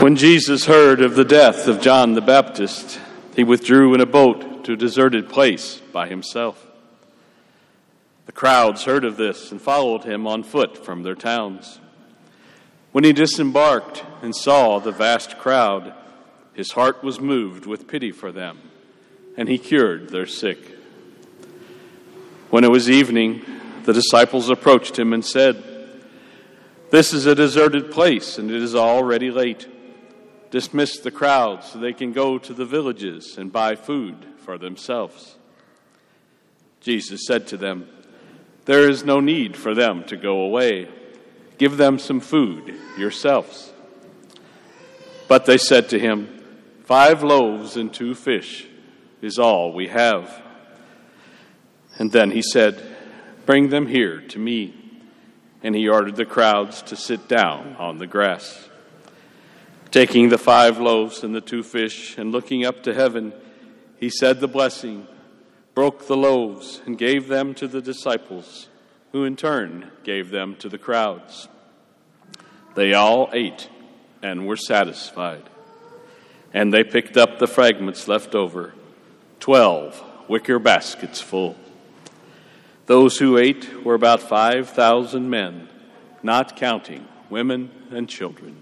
When Jesus heard of the death of John the Baptist, he withdrew in a boat to a deserted place by himself. The crowds heard of this and followed him on foot from their towns. When he disembarked and saw the vast crowd, his heart was moved with pity for them, and he cured their sick. When it was evening, the disciples approached him and said, "This is a deserted place, and it is already late. Dismiss the crowd so they can go to the villages and buy food for themselves." Jesus said to them, "There is no need for them to go away. Give them some food yourselves." But they said to him, 5 loaves and 2 fish is all we have." And then he said, "Bring them here to me." And he ordered the crowds to sit down on the grass. Taking the 5 loaves and the 2 fish, and looking up to heaven, he said the blessing, broke the loaves, and gave them to the disciples, who in turn gave them to the crowds. They all ate and were satisfied. And they picked up the fragments left over, 12 wicker baskets full. Those who ate were about 5,000 men, not counting women and children.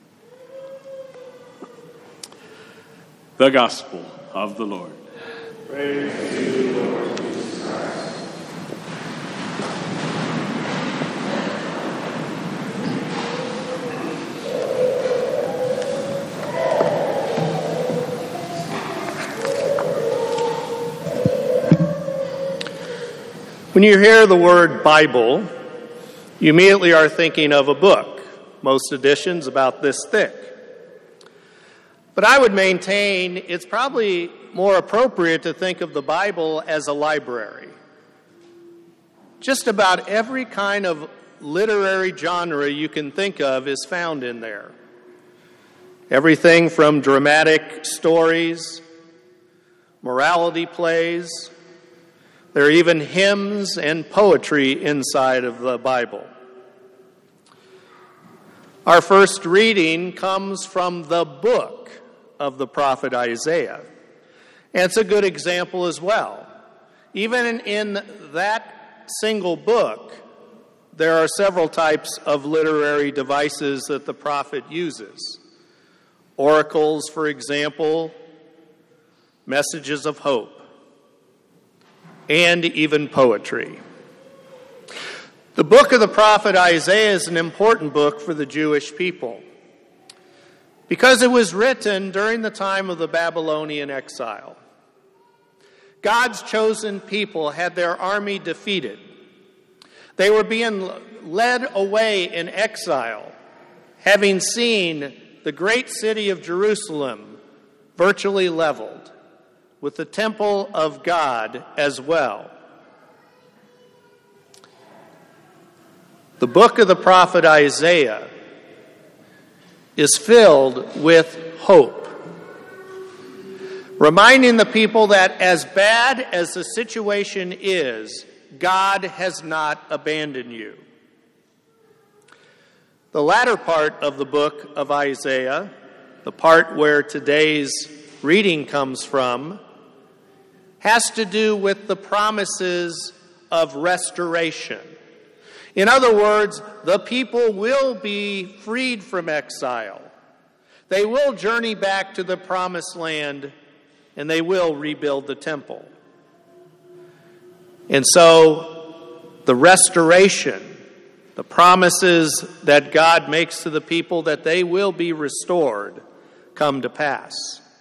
The Gospel of the Lord. Praise to you, Lord Jesus Christ. When you hear the word Bible, you immediately are thinking of a book, most editions about this thick. But I would maintain it's probably more appropriate to think of the Bible as a library. Just about every kind of literary genre you can think of is found in there. Everything from dramatic stories, morality plays. There are even hymns and poetry inside of the Bible. Our first reading comes from the book of the prophet Isaiah. And it's a good example as well. Even in that single book, there are several types of literary devices that the prophet uses. Oracles, for example, messages of hope, and even poetry. The book of the prophet Isaiah is an important book for the Jewish people because it was written during the time of the Babylonian exile. God's chosen people had their army defeated. They were being led away in exile, having seen the great city of Jerusalem virtually leveled, with the temple of God as well. The book of the prophet Isaiah is filled with hope, reminding the people that as bad as the situation is, God has not abandoned you. The latter part of the book of Isaiah, the part where today's reading comes from, has to do with the promises of restoration. In other words, the people will be freed from exile. They will journey back to the promised land, and they will rebuild the temple. And so, the restoration, the promises that God makes to the people that they will be restored, come to pass.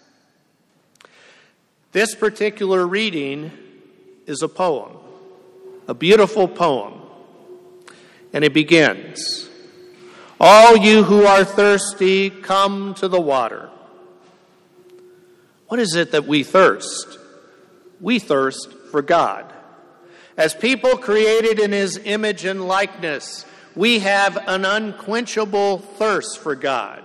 This particular reading is a poem, a beautiful poem. And it begins, "All you who are thirsty, come to the water." What is it that we thirst? We thirst for God. As people created in His image and likeness, we have an unquenchable thirst for God.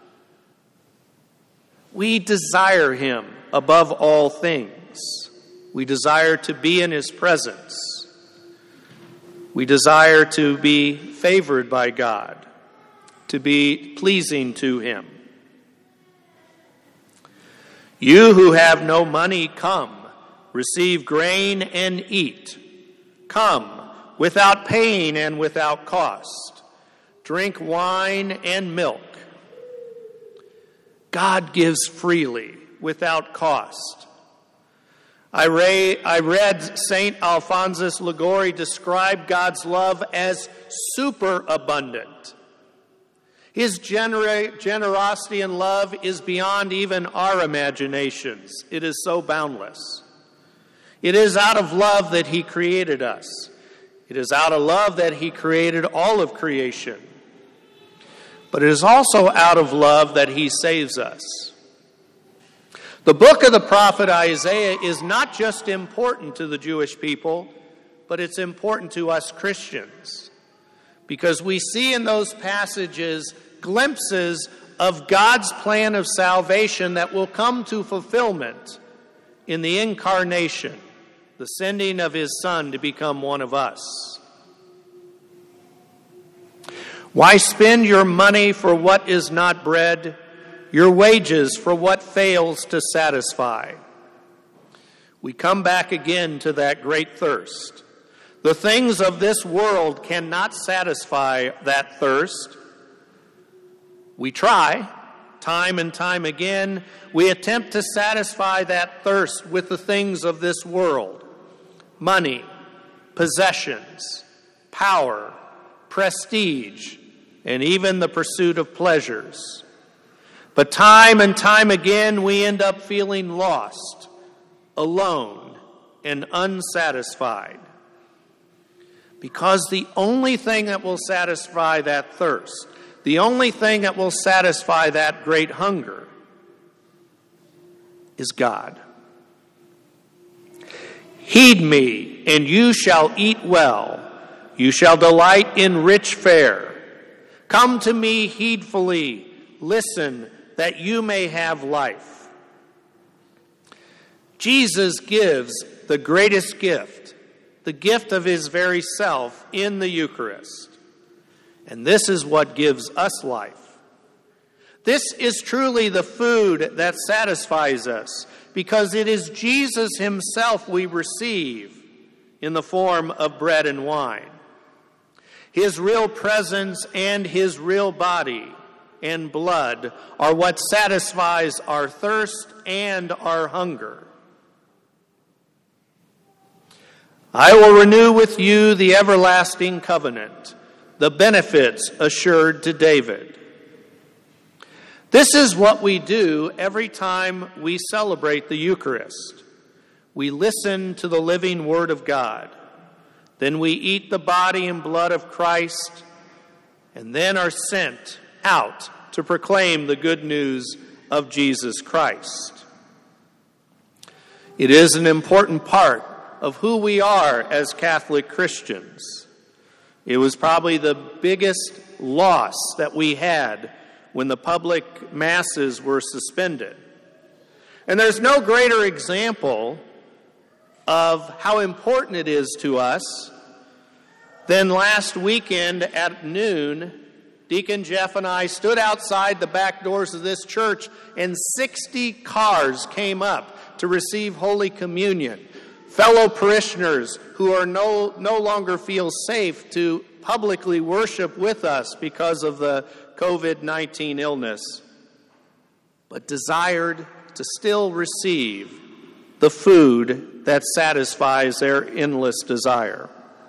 We desire Him above all things. We desire to be in His presence. We desire to be favored by God, to be pleasing to Him. You who have no money, come, receive grain and eat. Come, without pain and without cost. Drink wine and milk. God gives freely, without cost. I read St. Alphonsus Liguori describe God's love as superabundant. His generosity and love is beyond even our imaginations. It is so boundless. It is out of love that he created us. It is out of love that he created all of creation. But it is also out of love that he saves us. The book of the prophet Isaiah is not just important to the Jewish people, but it's important to us Christians. Because we see in those passages glimpses of God's plan of salvation that will come to fulfillment in the incarnation, the sending of his Son to become one of us. Why spend your money for what is not bread, your wages for what fails to satisfy? We come back again to that great thirst. The things of this world cannot satisfy that thirst. We try, time and time again, we attempt to satisfy that thirst with the things of this world. Money, possessions, power, prestige, and even the pursuit of pleasures. But time and time again, we end up feeling lost, alone, and unsatisfied. Because the only thing that will satisfy that thirst, the only thing that will satisfy that great hunger, is God. Heed me, and you shall eat well. You shall delight in rich fare. Come to me heedfully. Listen, that you may have life. Jesus gives the greatest gift, the gift of his very self in the Eucharist. And this is what gives us life. This is truly the food that satisfies us, because it is Jesus himself we receive in the form of bread and wine. His real presence and his real body and blood are what satisfies our thirst and our hunger. I will renew with you the everlasting covenant, the benefits assured to David. This is what we do every time we celebrate the Eucharist. We listen to the living Word of God. Then we eat the body and blood of Christ, and then are sent out to proclaim the good news of Jesus Christ. It is an important part of who we are as Catholic Christians. It was probably the biggest loss that we had when the public masses were suspended. And there's no greater example of how important it is to us than last weekend at noon. Deacon Jeff and I stood outside the back doors of this church, and 60 cars came up to receive Holy Communion. Fellow parishioners who are no longer feel safe to publicly worship with us because of the COVID-19 illness, but desired to still receive the food that satisfies their endless desire.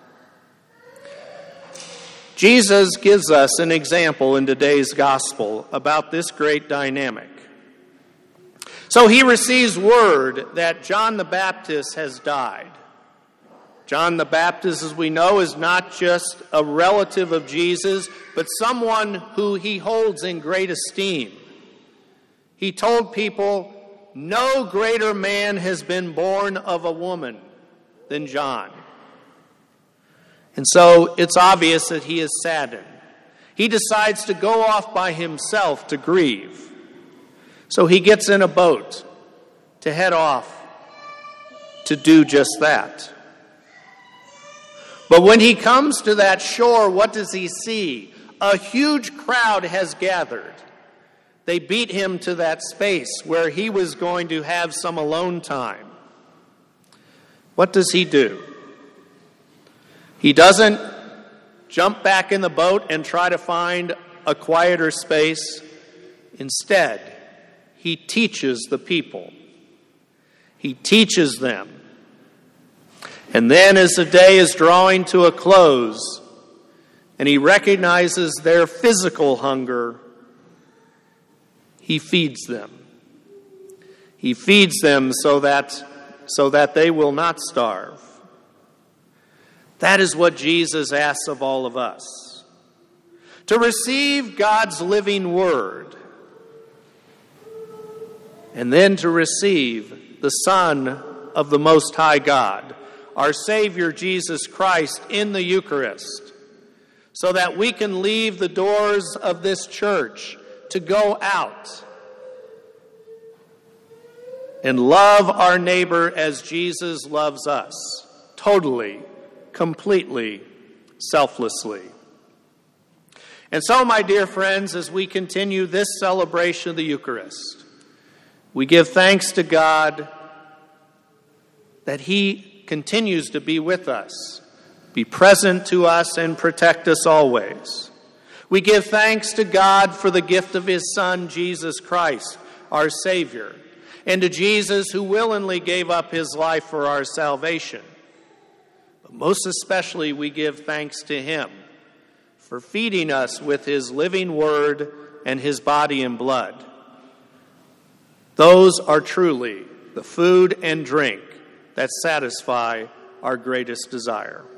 Jesus gives us an example in today's gospel about this great dynamic. So he receives word that John the Baptist has died. John the Baptist, as we know, is not just a relative of Jesus, but someone who he holds in great esteem. He told people, no greater man has been born of a woman than John. And so it's obvious that he is saddened. He decides to go off by himself to grieve. So he gets in a boat to head off to do just that. But when he comes to that shore, what does he see? A huge crowd has gathered. They beat him to that space where he was going to have some alone time. What does he do? He doesn't jump back in the boat and try to find a quieter space. Instead, he teaches the people. He teaches them. And then as the day is drawing to a close, and he recognizes their physical hunger, he feeds them. He feeds them so that they will not starve. That is what Jesus asks of all of us. To receive God's living word, and then to receive the Son of the Most High God, our Savior Jesus Christ, in the Eucharist, so that we can leave the doors of this church to go out and love our neighbor as Jesus loves us, totally, completely, selflessly. And so, my dear friends, as we continue this celebration of the Eucharist, we give thanks to God that He continues to be with us, be present to us, and protect us always. We give thanks to God for the gift of His Son, Jesus Christ, our Savior, and to Jesus who willingly gave up His life for our salvation. But most especially, we give thanks to Him for feeding us with His living word and His body and blood. Those are truly the food and drink that satisfy our greatest desire.